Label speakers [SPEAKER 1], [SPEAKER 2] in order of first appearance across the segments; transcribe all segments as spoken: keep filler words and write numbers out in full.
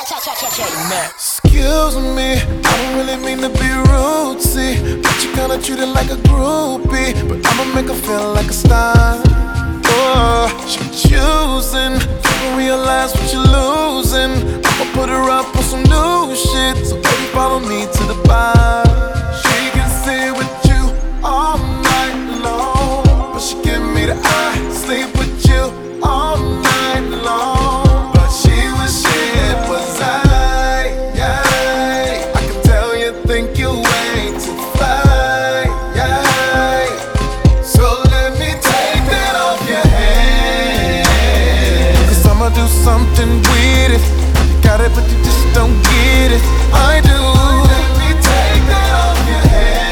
[SPEAKER 1] Excuse me, I don't really mean to be rude, see, but you kinda treat it like a groupie. But I'ma make her feel like a star. Oh, she choosing, you don't realize what you're losing. I'ma put her up on some new shit, so baby follow me to the bar. She can sit with you all night long, but she give me the eye, sleep with you all night long. But she was shit, was I, yeah. I can tell you think you way too fly, yeah. So let me take that off your hands, 'cause I'ma do something with it. You got it but you just don't get it. I do. Let me take that off your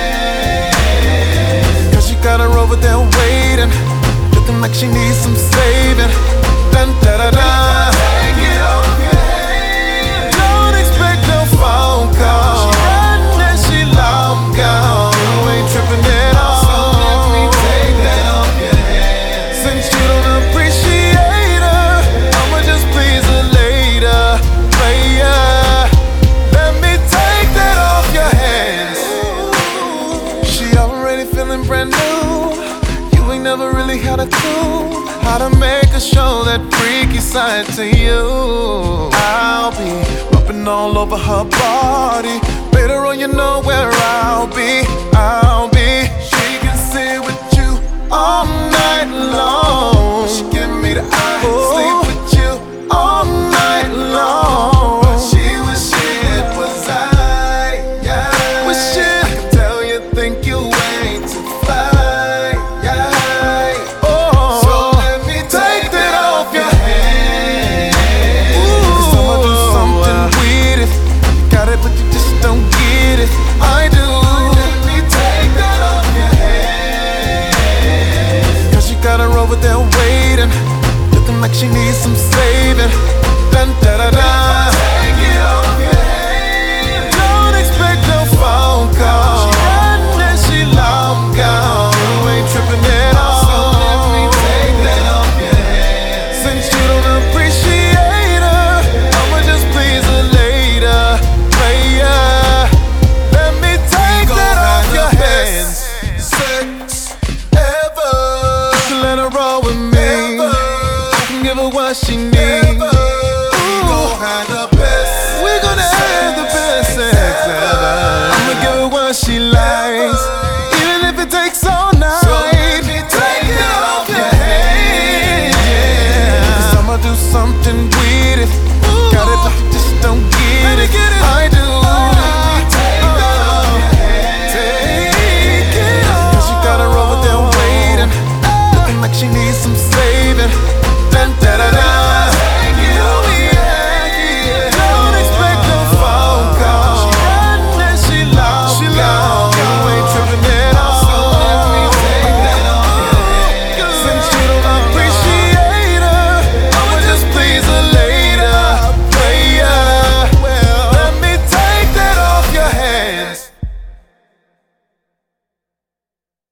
[SPEAKER 1] hands, 'cause you got her over there waiting, looking like she needs some saving. Dun da da da. Take it off your hands. Don't expect no phone call. She riding and she long gone. You ain't tripping at all. So let me take that off your hands. Since you don't appreciate her, I'ma just please her later. Player, let me take that off your hands. She already feeling brand new. You ain't never really had a clue how to make her show that freaky side to you. I'll be rubbing all over her body. Later on you know where I'll be. I'll be. She can sit with you all night long.